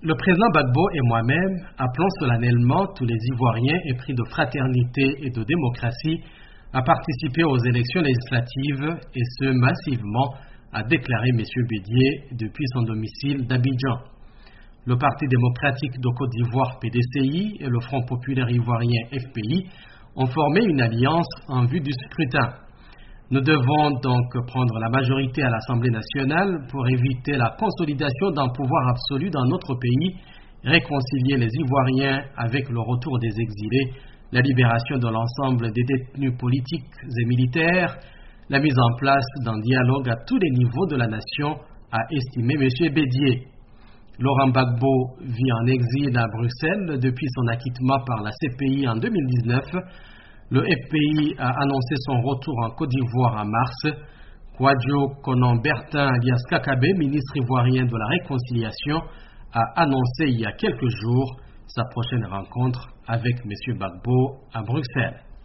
Le président Gbagbo et moi-même appelons solennellement tous les Ivoiriens épris de fraternité et de démocratie à participer aux élections législatives et ce massivement, a déclaré M. Bédié depuis son domicile d'Abidjan. Le Parti démocratique de Côte d'Ivoire PDCI et le Front populaire ivoirien FPI ont formé une alliance en vue du scrutin. Nous devons donc prendre la majorité à l'Assemblée nationale pour éviter la consolidation d'un pouvoir absolu dans notre pays, réconcilier les Ivoiriens avec le retour des exilés, la libération de l'ensemble des détenus politiques et militaires, la mise en place d'un dialogue à tous les niveaux de la nation, a estimé M. Bédié. Laurent Gbagbo vit en exil à Bruxelles depuis son acquittement par la CPI en 2019. Le FPI a annoncé son retour en Côte d'Ivoire en mars. Kouadio Konan Bertin alias Kakabe, ministre ivoirien de la Réconciliation, a annoncé il y a quelques jours sa prochaine rencontre avec M. Gbagbo à Bruxelles.